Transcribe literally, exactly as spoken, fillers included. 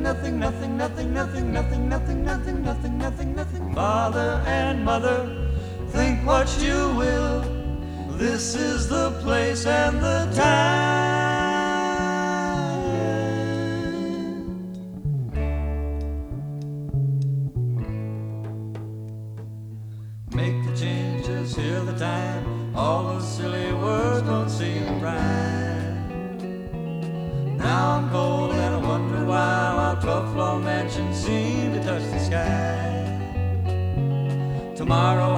nothing, nothing, nothing, nothing, nothing, nothing, nothing, nothing, nothing, nothing. Father and mother, think what you will. This is the place and the time. Make the changes, hear the time. All those silly words don't seem right. Now I'm cold and I wonder why our twelfth floor mansion seemed to touch the sky. Tomorrow